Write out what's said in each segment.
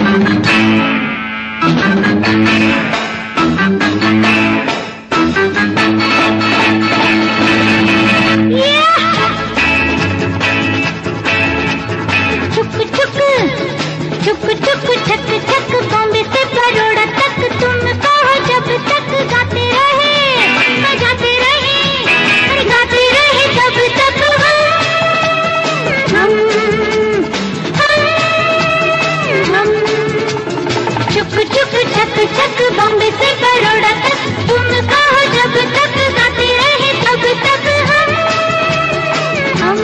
बॉम्बे से बड़ौदा तक तुम कहो जब तक गाते रहे तब तक हम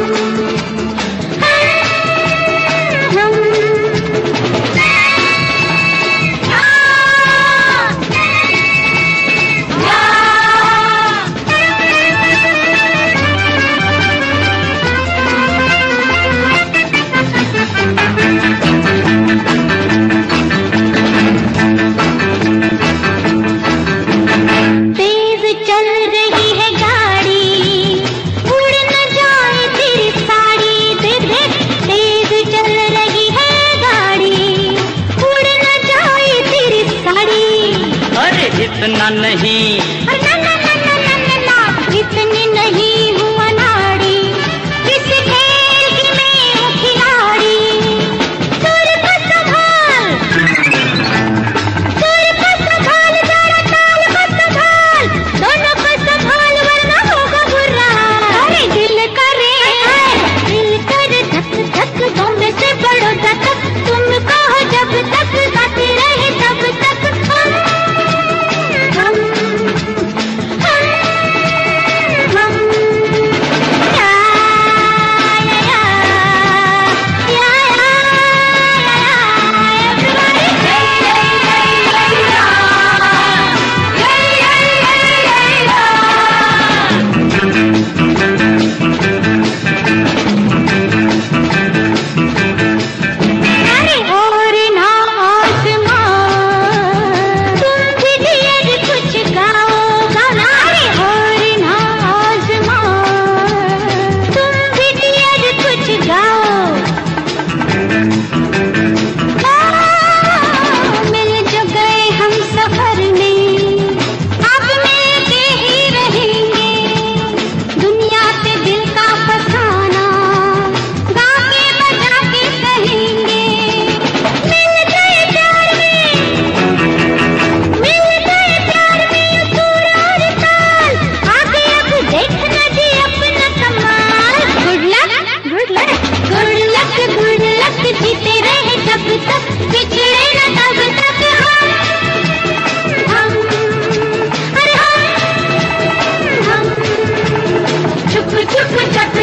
इतना नहीं इतनी नहीं हुआ नाड़ी किस खेल की मैं हूँ खिलाड़ी सुर को संभाल जरा ताल को संभाल दोनों को संभाल वरना होगा बुरा अरे दिल करे धक धक बॉम्बे से बड़ौदा तक तुम कहो जब तक गाते रहे तब तक चुप चुप